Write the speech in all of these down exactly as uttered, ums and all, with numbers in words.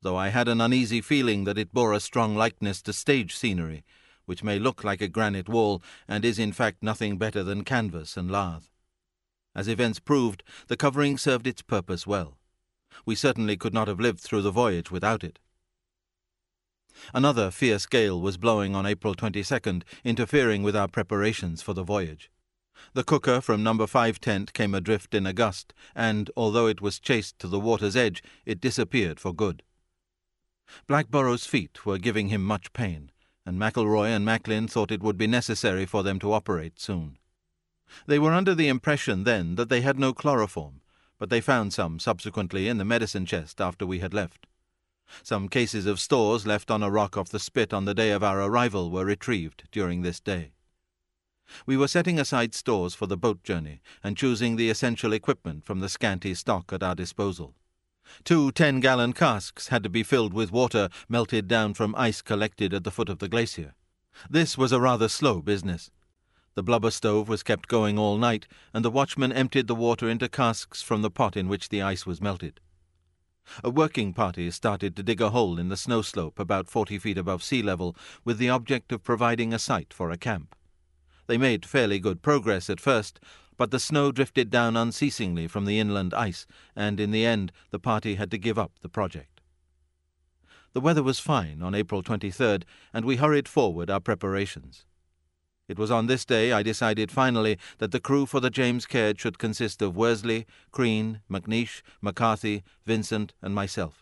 though I had an uneasy feeling that it bore a strong likeness to stage scenery, which may look like a granite wall and is in fact nothing better than canvas and lath. As events proved, the covering served its purpose well. We certainly could not have lived through the voyage without it. Another fierce gale was blowing on April twenty-second, interfering with our preparations for the voyage. The cooker from number five tent came adrift in a gust, and, although it was chased to the water's edge, it disappeared for good. Blackborough's feet were giving him much pain, and McElroy and Macklin thought it would be necessary for them to operate soon. They were under the impression then that they had no chloroform, but they found some subsequently in the medicine chest after we had left. Some cases of stores left on a rock off the spit on the day of our arrival were retrieved during this day. We were setting aside stores for the boat journey and choosing the essential equipment from the scanty stock at our disposal. Two ten-gallon casks had to be filled with water melted down from ice collected at the foot of the glacier. This was a rather slow business. The blubber stove was kept going all night, and the watchman emptied the water into casks from the pot in which the ice was melted. A working party started to dig a hole in the snow slope about forty feet above sea level with the object of providing a site for a camp. They made fairly good progress at first, but the snow drifted down unceasingly from the inland ice, and in the end the party had to give up the project. The weather was fine on April twenty-third, and we hurried forward our preparations. It was on this day I decided finally that the crew for the James Caird should consist of Worsley, Crean, McNeish, McCarthy, Vincent, and myself.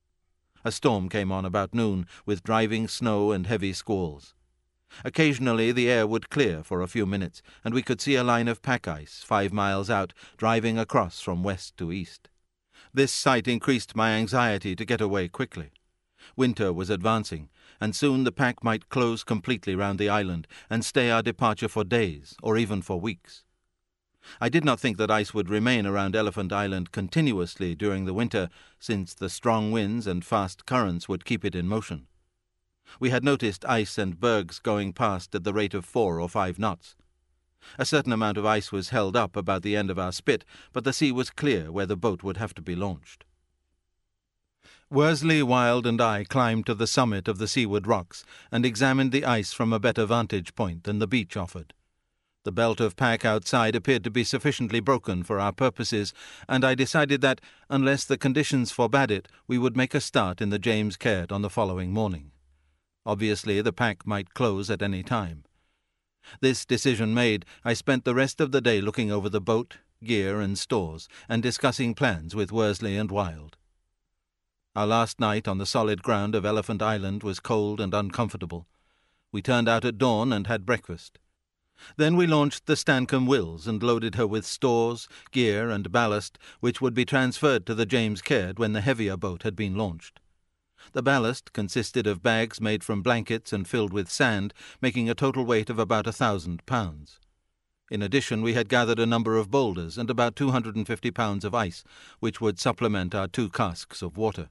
A storm came on about noon, with driving snow and heavy squalls. Occasionally the air would clear for a few minutes, and we could see a line of pack ice five miles out, driving across from west to east. This sight increased my anxiety to get away quickly. Winter was advancing, and soon the pack might close completely round the island and stay our departure for days, or even for weeks. I did not think that ice would remain around Elephant Island continuously during the winter, since the strong winds and fast currents would keep it in motion. We had noticed ice and bergs going past at the rate of four or five knots. A certain amount of ice was held up about the end of our spit, but the sea was clear where the boat would have to be launched. Worsley, Wilde, and I climbed to the summit of the seaward rocks and examined the ice from a better vantage point than the beach offered. The belt of pack outside appeared to be sufficiently broken for our purposes, and I decided that, unless the conditions forbade it, we would make a start in the James Caird on the following morning. Obviously, the pack might close at any time. This decision made, I spent the rest of the day looking over the boat, gear, and stores, and discussing plans with Worsley and Wilde. Our last night on the solid ground of Elephant Island was cold and uncomfortable. We turned out at dawn and had breakfast. Then we launched the Stancomb Wills and loaded her with stores, gear, and ballast, which would be transferred to the James Caird when the heavier boat had been launched. The ballast consisted of bags made from blankets and filled with sand, making a total weight of about a thousand pounds. In addition, we had gathered a number of boulders and about two hundred and fifty pounds of ice, which would supplement our two casks of water.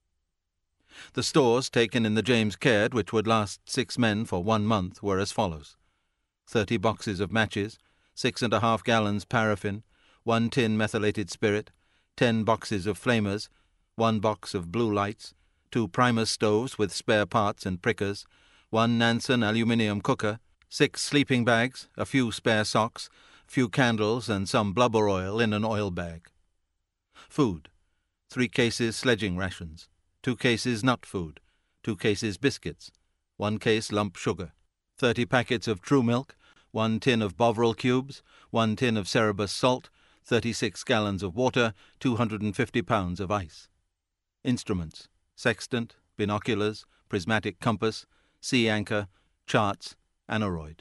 The stores taken in the James Caird, which would last six men for one month, were as follows: thirty boxes of matches, six and a half gallons paraffin, one tin methylated spirit, ten boxes of flamers, one box of blue lights, two primus stoves with spare parts and prickers, one Nansen aluminium cooker, six sleeping bags, a few spare socks, a few candles, and some blubber oil in an oil bag. Food: three cases sledging rations, two cases nut food, two cases biscuits, one case lump sugar, thirty packets of true milk, one tin of Bovril cubes, one tin of Cerebus salt, thirty-six gallons of water, two hundred and fifty pounds of ice. Instruments: sextant, binoculars, prismatic compass, sea anchor, charts, aneroid.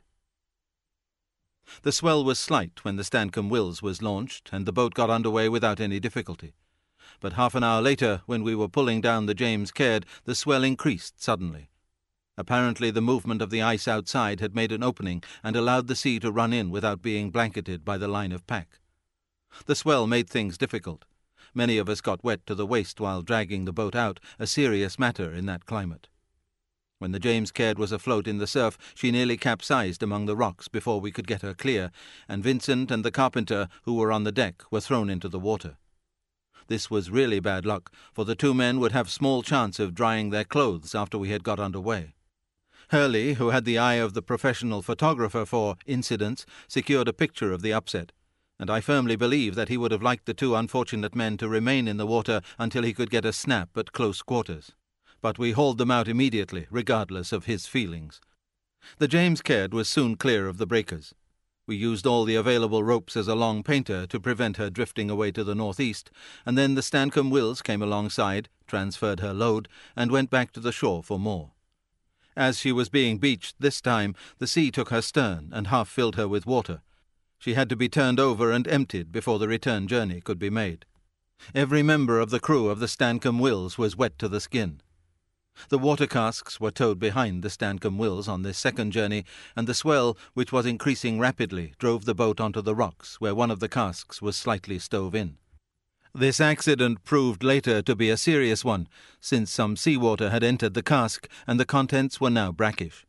The swell was slight when the Stancomb Wills was launched, and the boat got under way without any difficulty. But half an hour later, when we were pulling down the James Caird, the swell increased suddenly. Apparently the movement of the ice outside had made an opening and allowed the sea to run in without being blanketed by the line of pack. The swell made things difficult. Many of us got wet to the waist while dragging the boat out, a serious matter in that climate. When the James Caird was afloat in the surf, she nearly capsized among the rocks before we could get her clear, and Vincent and the carpenter, who were on the deck, were thrown into the water. This was really bad luck, for the two men would have small chance of drying their clothes after we had got under way. Hurley, who had the eye of the professional photographer for incidents, secured a picture of the upset, and I firmly believe that he would have liked the two unfortunate men to remain in the water until he could get a snap at close quarters. But we hauled them out immediately, regardless of his feelings. The James Caird was soon clear of the breakers. We used all the available ropes as a long painter to prevent her drifting away to the northeast, and then the Stancomb Wills came alongside, transferred her load, and went back to the shore for more. As she was being beached this time, the sea took her stern and half filled her with water. She had to be turned over and emptied before the return journey could be made. Every member of the crew of the Stancomb Wills was wet to the skin. The water casks were towed behind the Stancomb Wills on this second journey, and the swell, which was increasing rapidly, drove the boat onto the rocks, where one of the casks was slightly stove in. This accident proved later to be a serious one, since some seawater had entered the cask and the contents were now brackish.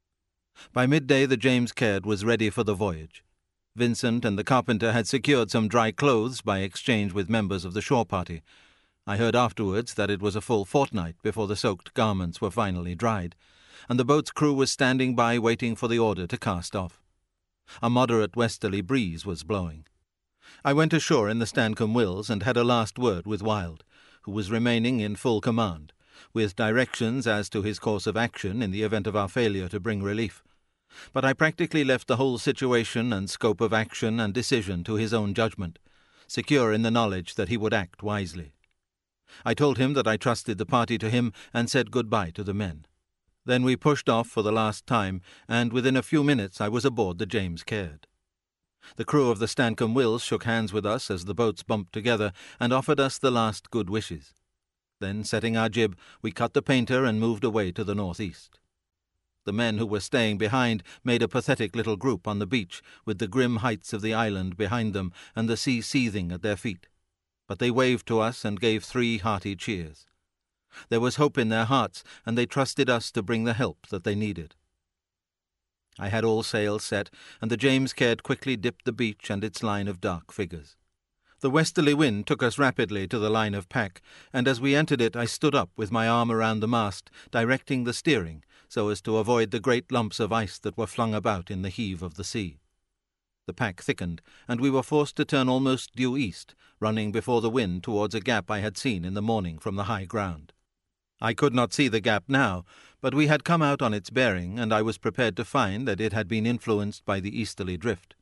By midday the James Caird was ready for the voyage. Vincent and the carpenter had secured some dry clothes by exchange with members of the shore party. I heard afterwards that it was a full fortnight before the soaked garments were finally dried, and the boat's crew was standing by waiting for the order to cast off. A moderate westerly breeze was blowing. I went ashore in the Stancomb Wills and had a last word with Wilde, who was remaining in full command, with directions as to his course of action in the event of our failure to bring relief. But I practically left the whole situation and scope of action and decision to his own judgment, secure in the knowledge that he would act wisely. I told him that I trusted the party to him and said good-bye to the men. Then we pushed off for the last time, and within a few minutes I was aboard the James Caird. The crew of the Stancomb Wills shook hands with us as the boats bumped together and offered us the last good wishes. Then, setting our jib, we cut the painter and moved away to the northeast. The men who were staying behind made a pathetic little group on the beach, with the grim heights of the island behind them and the sea seething at their feet. But they waved to us and gave three hearty cheers. There was hope in their hearts, and they trusted us to bring the help that they needed. I had all sails set, and the James Caird quickly dipped the beach and its line of dark figures. The westerly wind took us rapidly to the line of pack, and as we entered it I stood up with my arm around the mast, directing the steering, so as to avoid the great lumps of ice that were flung about in the heave of the sea. The pack thickened, and we were forced to turn almost due east, running before the wind towards a gap I had seen in the morning from the high ground. I could not see the gap now, but we had come out on its bearing, and I was prepared to find that it had been influenced by the easterly drift.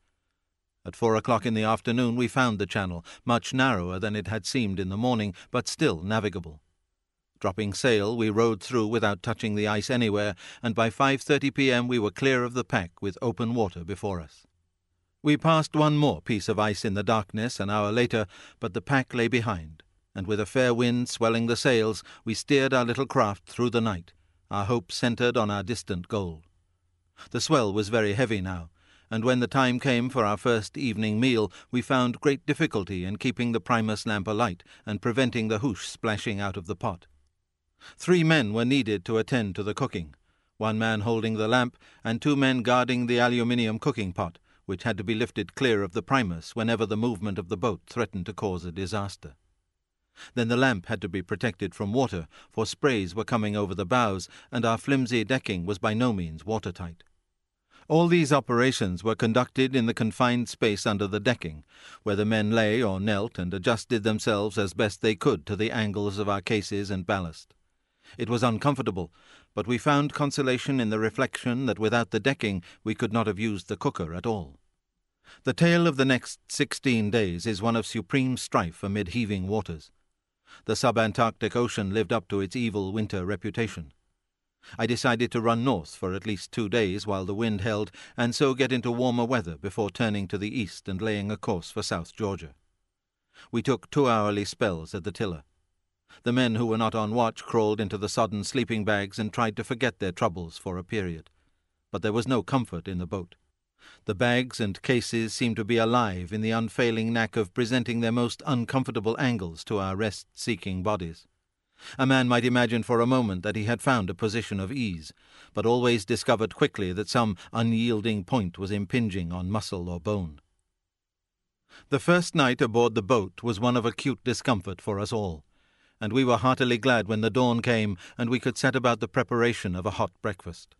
At four o'clock in the afternoon we found the channel, much narrower than it had seemed in the morning, but still navigable. Dropping sail, we rowed through without touching the ice anywhere, and by five thirty p.m. we were clear of the pack with open water before us. We passed one more piece of ice in the darkness an hour later, but the pack lay behind, and with a fair wind swelling the sails, we steered our little craft through the night, our hope centred on our distant goal. The swell was very heavy now, and when the time came for our first evening meal, we found great difficulty in keeping the primus lamp alight and preventing the hoosh splashing out of the pot. Three men were needed to attend to the cooking, one man holding the lamp and two men guarding the aluminium cooking pot, which had to be lifted clear of the primus whenever the movement of the boat threatened to cause a disaster. Then the lamp had to be protected from water, for sprays were coming over the bows, and our flimsy decking was by no means watertight. All these operations were conducted in the confined space under the decking, where the men lay or knelt and adjusted themselves as best they could to the angles of our cases and ballast. It was uncomfortable, but we found consolation in the reflection that without the decking we could not have used the cooker at all. The tale of the next sixteen days is one of supreme strife amid heaving waters. The subantarctic ocean lived up to its evil winter reputation. I decided to run north for at least two days while the wind held, and so get into warmer weather before turning to the east and laying a course for South Georgia. We took two-hourly spells at the tiller. The men who were not on watch crawled into the sodden sleeping bags and tried to forget their troubles for a period. But there was no comfort in the boat. The bags and cases seemed to be alive in the unfailing knack of presenting their most uncomfortable angles to our rest-seeking bodies. A man might imagine for a moment that he had found a position of ease, but always discovered quickly that some unyielding point was impinging on muscle or bone. The first night aboard the boat was one of acute discomfort for us all, and we were heartily glad when the dawn came and we could set about the preparation of a hot breakfast.